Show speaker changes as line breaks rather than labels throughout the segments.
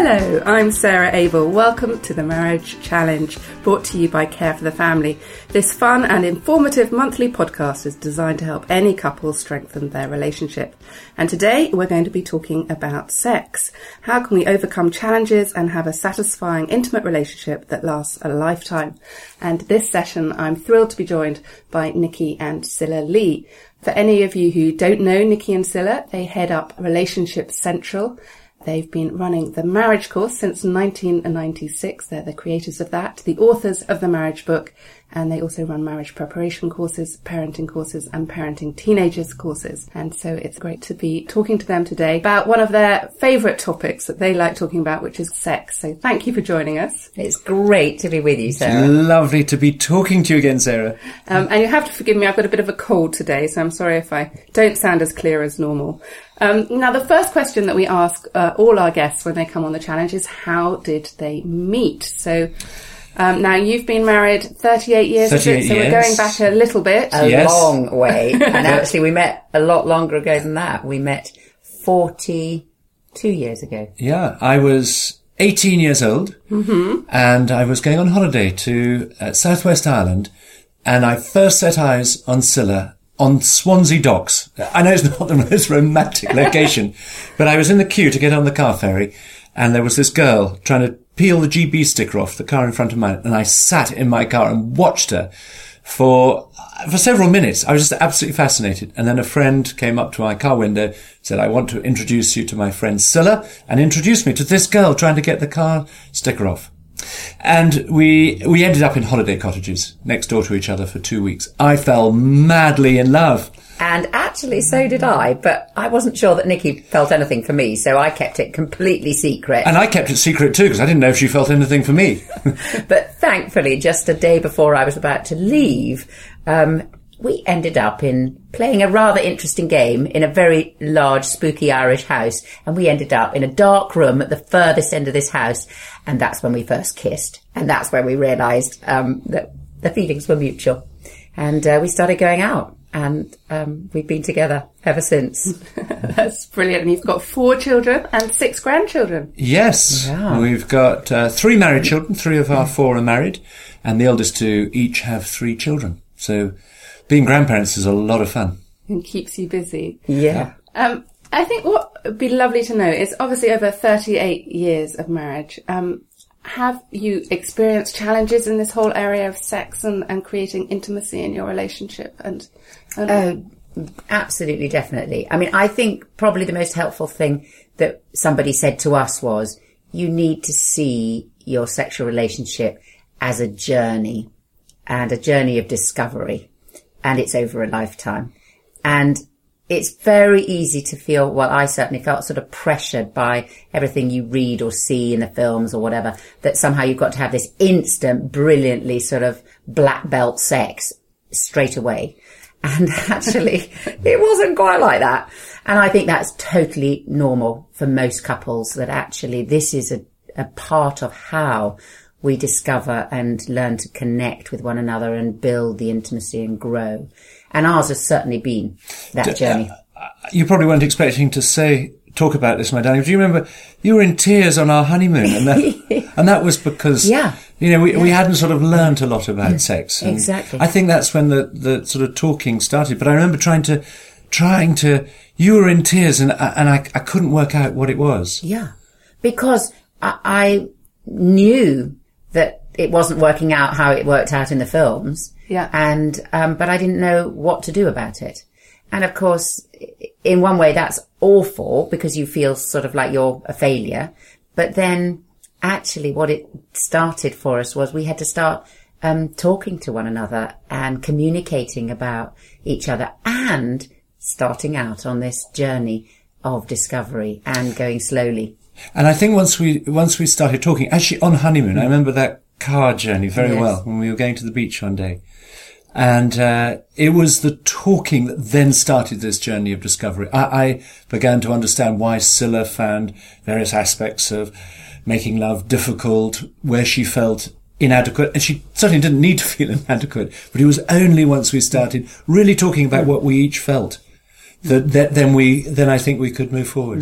Hello, I'm Sarah Abel. Welcome to the Marriage Challenge, brought to you by Care for the Family. This fun and informative monthly podcast is designed to help any couple strengthen their relationship. And today we're going to be talking about sex. How can we overcome challenges and have a satisfying, intimate relationship that lasts a lifetime? And this session, I'm thrilled to be joined by Nikki and Scilla Lee. For any of you who don't know Nikki and Scilla, they head up Relationship Central. They've been running the marriage course since 1996. They're the creators of that, the authors of the marriage book, and they also run marriage preparation courses, and parenting teenagers courses. And so it's great to be talking to them today about one of their favourite topics that they like talking about, which is sex. So thank you for joining us.
It's great to be with you, Sarah.
It's lovely to be talking to you again, Sarah.
And you have to forgive me, I've got a bit of a cold today, so I'm sorry if I don't sound as clear as normal. Now, the first question that we ask all our guests when they come on the challenge is, how did they meet? So now you've been married 38 years,
38
so
years.
We're going back a little bit.
A long way. And actually we met a lot longer ago than that. We met 42 years ago.
Yeah, I was 18 years old, and I was going on holiday to Southwest Ireland, and I first set eyes on Scilla on Swansea Docks. I know it's not the most romantic location, but I was in the queue to get on the car ferry, and there was this girl trying to peel the GB sticker off the car in front of mine, and I sat in my car and watched her for several minutes. I was just absolutely fascinated. And then a friend came up to my car window, said, "I want to introduce you to my friend Scilla," and introduced me to this girl trying to get the car sticker off. And we ended up in holiday cottages next door to each other for 2 weeks. I fell madly in love.
And actually so did I, but I wasn't sure that Nikki felt anything for me, so I kept it completely secret.
And I kept it secret too, because I didn't know if she felt anything for me.
But thankfully, just a day before I was about to leave, we ended up in playing a rather interesting game in a very large, spooky Irish house. And we ended up in a dark room at the furthest end of this house. And that's when we first kissed. And that's when we realised that the feelings were mutual. And we started going out. And we've been together ever since.
That's brilliant. And you've got 4 children and 6 grandchildren.
Yes.
Wow.
We've got 3 married children. 3 of our 4 are married. And the eldest 2 each have 3 children. So being grandparents is a lot of fun.
And keeps you busy.
Yeah.
I think what would be lovely to know is, obviously over 38 years of marriage, have you experienced challenges in this whole area of sex and creating intimacy in your relationship?
Absolutely, definitely. I mean, I think probably the most helpful thing that somebody said to us was, you need to see your sexual relationship as a journey, and a journey of discovery. And it's over a lifetime. And it's very easy to feel, well, I certainly felt sort of pressured by everything you read or see in the films or whatever, that somehow you've got to have this instant, brilliantly sort of black belt sex straight away. And actually, it wasn't quite like that. And I think that's totally normal for most couples, that actually this is a part of how we discover and learn to connect with one another and build the intimacy and grow. And ours has certainly been that journey.
You probably weren't expecting to talk about this, my darling. Do you remember you were in tears on our honeymoon? And that was because, we hadn't sort of learnt a lot about sex. And
exactly.
I think that's when the sort of talking started. But I remember trying to, you were in tears and I couldn't work out what it was.
Yeah. Because I knew that it wasn't working out how it worked out in the films.
Yeah.
And, but I didn't know what to do about it. And of course, in one way that's awful because you feel sort of like you're a failure. But then actually what it started for us was we had to start, talking to one another and communicating about each other and starting out on this journey of discovery and going slowly.
And I think once we started talking, actually on honeymoon, I remember that car journey very well when we were going to the beach one day. And it was the talking that then started this journey of discovery. I began to understand why Scilla found various aspects of making love difficult, where she felt inadequate. And she certainly didn't need to feel inadequate, but it was only once we started really talking about what we each felt that then I think we could move forwards.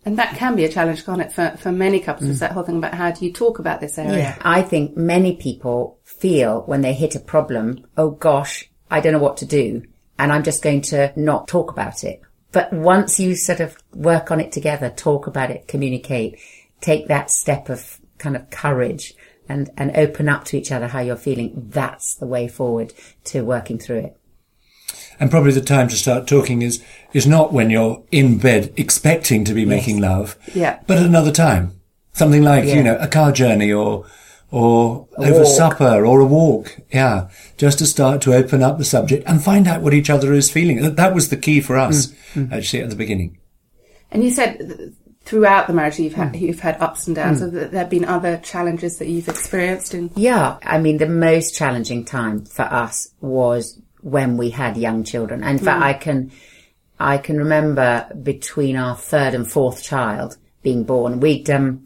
And that can be a challenge, can't it, for many couples? Is that whole thing about how do you talk about this area?
Yeah, I think many people feel when they hit a problem, oh gosh, I don't know what to do, and I'm just going to not talk about it. But once you sort of work on it together, talk about it, communicate, take that step of kind of courage and open up to each other how you're feeling, that's the way forward to working through it.
And probably the time to start talking is not when you're in bed expecting to be making love, but at another time. Something like, a car journey or over supper or a walk. Yeah. Just to start to open up the subject and find out what each other is feeling. That was the key for us, actually, at the beginning.
And you said throughout the marriage you've had ups and downs. Have there been other challenges that you've experienced?
Yeah. I mean, the most challenging time for us was when we had young children. And in fact, I can remember between our third and fourth child being born, we'd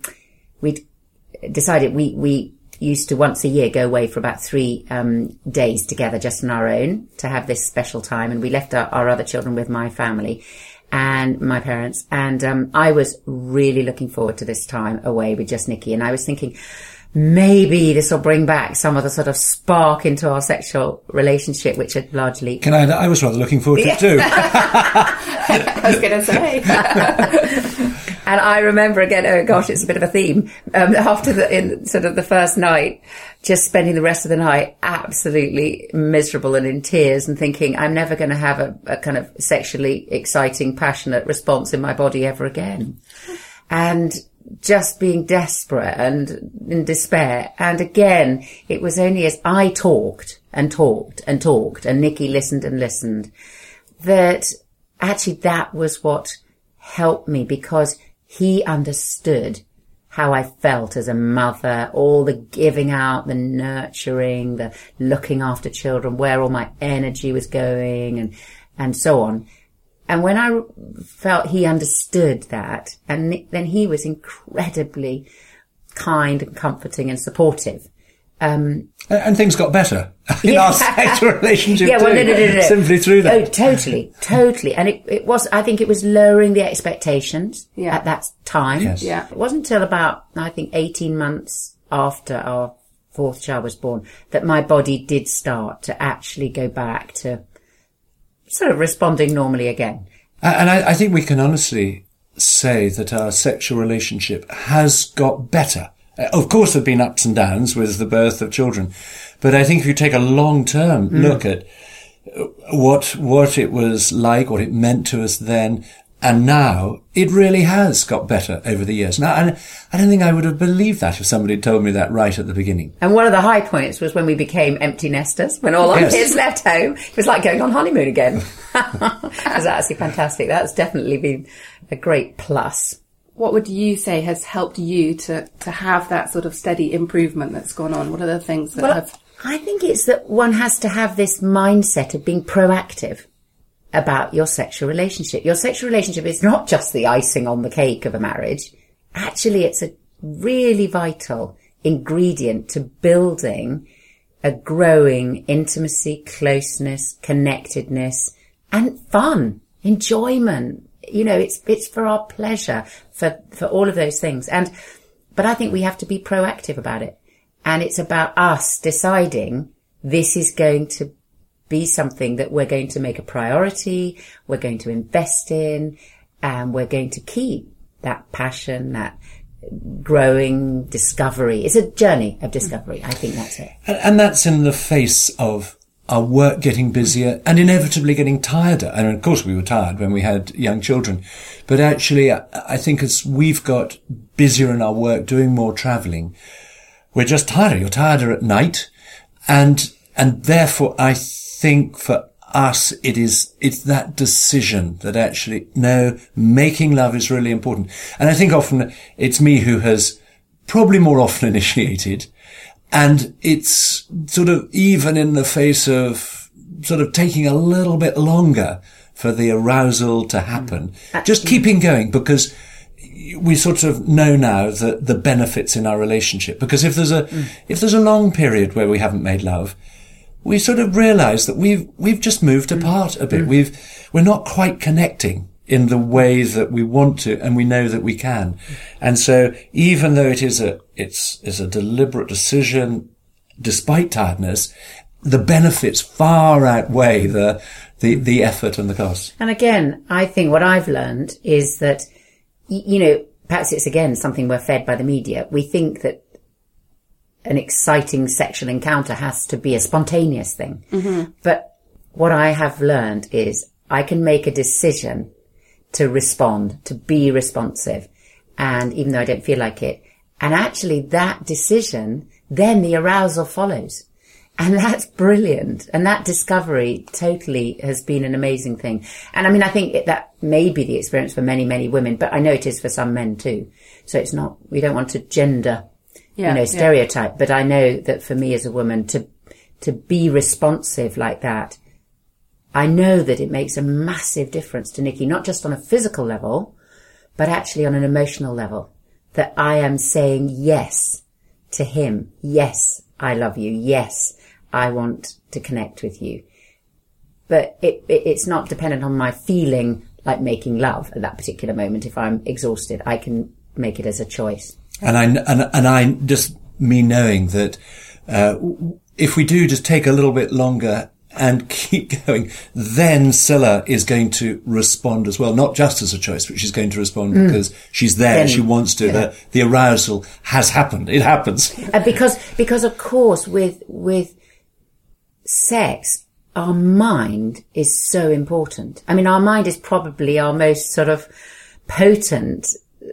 decided we used to once a year go away for about 3 days together just on our own to have this special time. And we left our other children with my family and my parents. And I was really looking forward to this time away with just Nikki. And I was thinking, maybe this will bring back some of the sort of spark into our sexual relationship, which had largely...
I was rather looking forward to it too.
I was going to say.
And I remember again, oh gosh, it's a bit of a theme. After the first night, just spending the rest of the night absolutely miserable and in tears and thinking, I'm never going to have a kind of sexually exciting, passionate response in my body ever again. And just being desperate and in despair. And again, it was only as I talked and talked and talked and Nikki listened and listened that actually that was what helped me, because he understood how I felt as a mother, all the giving out, the nurturing, the looking after children, where all my energy was going and so on. And when I felt he understood that, and then he was incredibly kind and comforting and supportive.
And things got better in our sexual relationship too.
No.
Simply through that.
Oh, totally. And it was, I think it was lowering the expectations at that time.
Yes.
Yeah.
It wasn't until about, I think, 18 months after our fourth child was born that my body did start to actually go back to sort of responding normally again.
And I think we can honestly say that our sexual relationship has got better. Of course, there have been ups and downs with the birth of children, but I think if you take a long-term look at what it was like, what it meant to us then and now, it really has got better over the years. Now, and I don't think I would have believed that if somebody had told me that right at the beginning.
And one of the high points was when we became empty nesters, when all our kids left home. It was like going on honeymoon again. It was actually fantastic. That's definitely been a great plus.
What would you say has helped you to have that sort of steady improvement that's gone on? What are the things that have...
I think it's that one has to have this mindset of being proactive about your sexual relationship. Your sexual relationship is not just the icing on the cake of a marriage. Actually, it's a really vital ingredient to building a growing intimacy, closeness, connectedness, and fun, enjoyment. You know, it's for our pleasure, for all of those things. But I think we have to be proactive about it. And it's about us deciding this is going to be something that we're going to make a priority, we're going to invest in, and we're going to keep that passion, that growing discovery. It's a journey of discovery. I think that's it.
And that's in the face of our work getting busier and inevitably getting tireder. And of course we were tired when we had young children. But actually, I think as we've got busier in our work, doing more travelling, we're just tireder. You're tireder at night. And therefore, I think for us, it's that decision that actually, no, making love is really important. And I think often it's me who has probably more often initiated. And it's sort of even in the face of sort of taking a little bit longer for the arousal to happen. Just keeping going, because we sort of know now that the benefits in our relationship. Because if there's a long period where we haven't made love, we sort of realize that we've just moved apart a bit. We're not quite connecting in the way that we want to, and we know that we can. And so even though it's a deliberate decision, despite tiredness, the benefits far outweigh the effort and the cost.
And again, I think what I've learned is that, perhaps it's again something we're fed by the media. We think that an exciting sexual encounter has to be a spontaneous thing. Mm-hmm. But what I have learned is I can make a decision to respond, to be responsive. And even though I don't feel like it, and actually that decision, then the arousal follows. And that's brilliant. And that discovery totally has been an amazing thing. And I mean, I think that may be the experience for many, many women, but I know it is for some men too. So it's not, we don't want to gender, stereotype, but I know that for me as a woman to be responsive like that, I know that it makes a massive difference to Nikki, not just on a physical level, but actually on an emotional level, that I am saying yes to him. Yes, I love you. Yes, I want to connect with you. But it's not dependent on my feeling like making love at that particular moment. If I'm exhausted, I can make it as a choice.
And I just me knowing that, if we do just take a little bit longer and keep going, then Scilla is going to respond as well, not just as a choice, but she's going to respond because she's there, then, she wants to, the arousal has happened, it happens.
Because of course with sex, our mind is so important. I mean, our mind is probably our most sort of potent,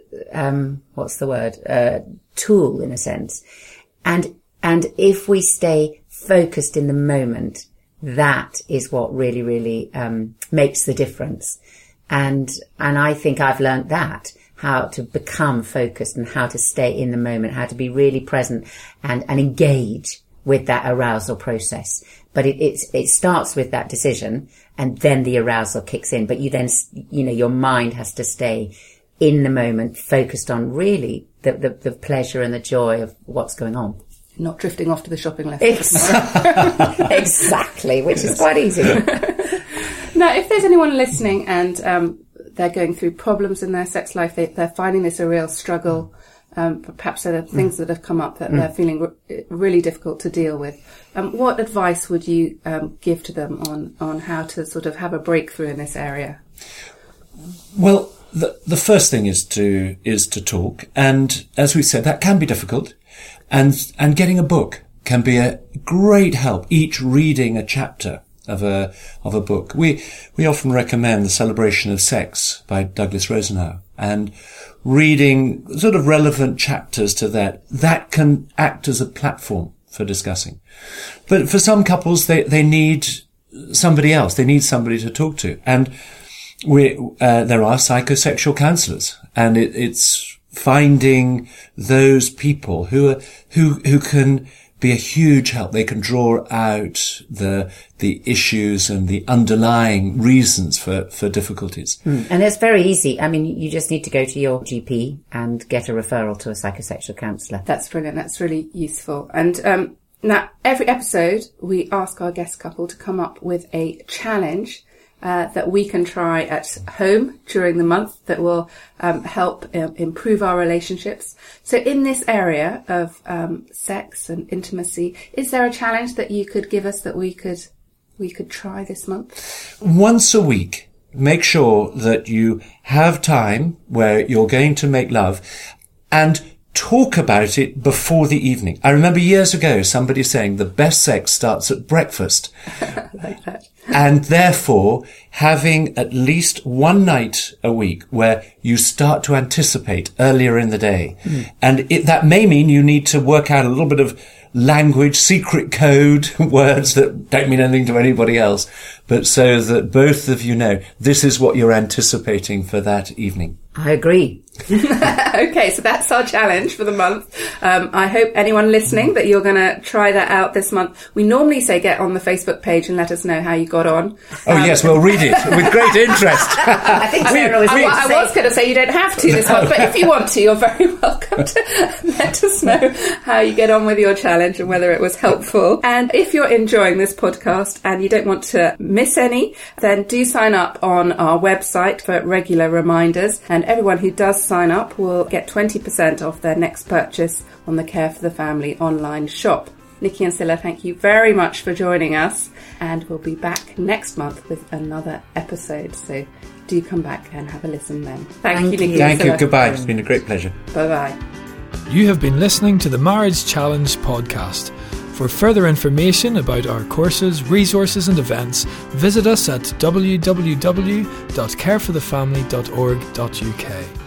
tool in a sense. And if we stay focused in the moment, that is what really, really, makes the difference. And I think I've learned that, how to become focused and how to stay in the moment, how to be really present and engage with that arousal process. But it starts with that decision and then the arousal kicks in. But you then, your mind has to stay in the moment, focused on really the pleasure and the joy of what's going on.
Not drifting off to the shopping list.
Exactly, which is quite easy.
Now, if there's anyone listening and they're going through problems in their sex life, they're finding this a real struggle, perhaps there are things that have come up that they're feeling really difficult to deal with, what advice would you give to them on how to sort of have a breakthrough in this area?
Well, the first thing is to talk, and as we said, that can be difficult. And getting a book can be a great help. Each reading a chapter of a book. We often recommend The Celebration of Sex by Douglas Rosenau, and reading sort of relevant chapters to that can act as a platform for discussing. But for some couples, they need somebody else. They need somebody to talk to. And there are psychosexual counsellors, and it's finding those people who can be a huge help. They can draw out the issues and the underlying reasons for difficulties.
And it's very easy. I mean, you just need to go to your GP and get a referral to a psychosexual counsellor.
That's brilliant. That's really useful. And now every episode we ask our guest couple to come up with a challenge that we can try at home during the month that will help improve our relationships. So in this area of sex and intimacy, is there a challenge that you could give us that we could try this month?
Once a week, make sure that you have time where you're going to make love and talk about it before the evening. I remember years ago somebody saying the best sex starts at breakfast.
Like that.
And therefore, having at least one night a week where you start to anticipate earlier in the day. And that may mean you need to work out a little bit of language, secret code, words that don't mean anything to anybody else, but so that both of you know this is what you're anticipating for that evening.
I agree.
Okay, so that's our challenge for the month. I hope anyone listening that you're going to try that out this month. We normally say get on the Facebook page and let us know how you got on.
Oh, yes, we'll read it with great interest.
I think Sarah was going to
I
say...
was going to say you don't have to this month, but if you want to, you're very welcome to let us know how you get on with your challenge and whether it was helpful. And if you're enjoying this podcast and you don't want to miss any, then do sign up on our website for regular reminders. And everyone who does sign up will get 20% off their next purchase on the Care for the Family online shop. Nikki and Scilla, thank you very much for joining us, and we'll be back next month with another episode. So do come back and have a listen then. Thank you, Nikki.
Thank you. Goodbye. It's been a great pleasure.
Bye-bye.
You have been listening to the Marriage Challenge podcast. For further information about our courses, resources and events, visit us at www.careforthefamily.org.uk.